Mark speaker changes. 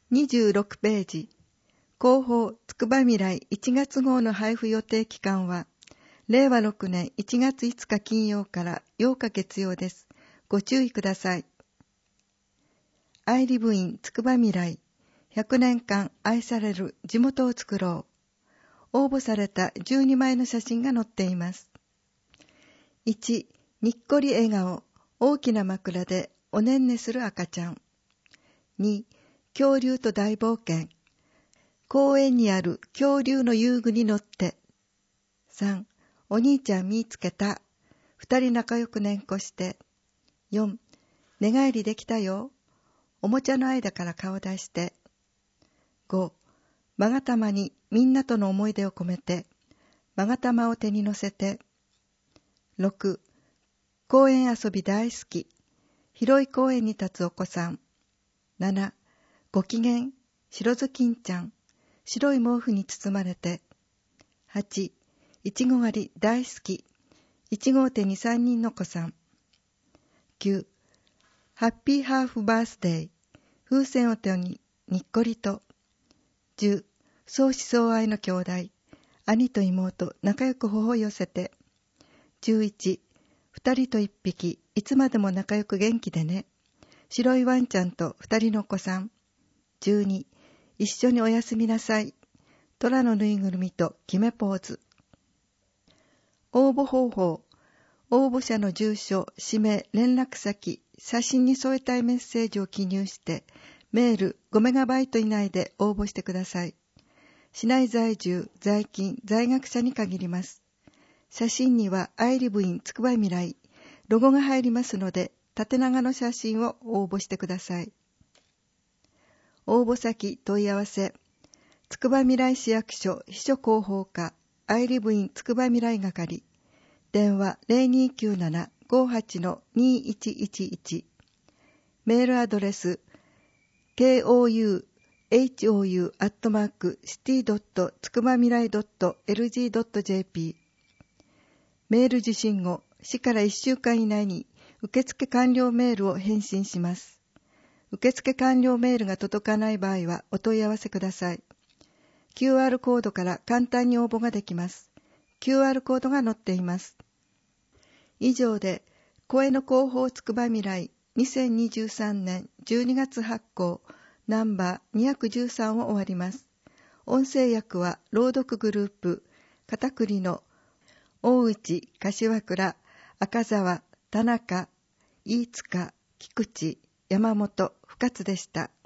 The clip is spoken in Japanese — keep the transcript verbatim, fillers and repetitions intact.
Speaker 1: にじゅうろくページ、広報つくばみらいいちがつ号の配布予定期間は、れいわろくねんいちがついつか金曜からようか月曜です。ご注意ください。愛理部員つくばみらい、ひゃくねんかん愛される地元を作ろう。応募されたじゅうにまいの写真が載っています。いち、にっこり笑顔、大きな枕でおねんねする赤ちゃん。に、恐竜と大冒険。公園にある恐竜の遊具に乗って。さん、お兄ちゃん見つけた。二人仲良くねんこして。よん、寝返りできたよ。おもちゃの間から顔出して。ご、まがたまにみんなとの思い出を込めて。まがたまを手に乗せて。ろく、公園遊び大好き。広い公園に立つお子さん。なな、ご機嫌、白ずきんちゃん。白い毛布に包まれて。はち、いちご狩り大好き。いちごを手にさんにんの子さん。きゅう、ハッピーハーフバースデー。風船を手ににっこりと。じゅう、相思相愛の兄弟。兄と妹、仲良く頬を寄せて。じゅういち、二人と一匹、いつまでも仲良く元気でね。白いワンちゃんと二人のお子さん。じゅうに、一緒におやすみなさい。虎のぬいぐるみと決めポーズ。応募方法。応募者の住所、氏名、連絡先、写真に添えたいメッセージを記入して、メールごメガバイト以内で応募してください。市内在住、在勤、在学者に限ります。写真には愛理部員つくばみらい、ロゴが入りますので、縦長の写真を応募してください。応募先問い合わせ。つくばみらい市役所秘書広報課愛理部員つくばみらい係。電話 ゼロにきゅうなな ごはち にいちいちいち。メールアドレス ケーオーユーエイチオーユー アットマーク シティ ドット つくばみらい ドット エルジー ドット ジェーピー。メール受信後、市からいっしゅうかん以内に受付完了メールを返信します。受付完了メールが届かない場合はお問い合わせください。キューアール コードから簡単に応募ができます。キューアール コードが載っています。以上で、声の広報つくばみらいにせんにじゅうさんねんじゅうにがつ発行ナンバーにひゃくじゅうさんを終わります。音声訳は朗読グループ、片栗の大内、柏倉、赤澤、田中、飯塚、菊池、山本、深津でした。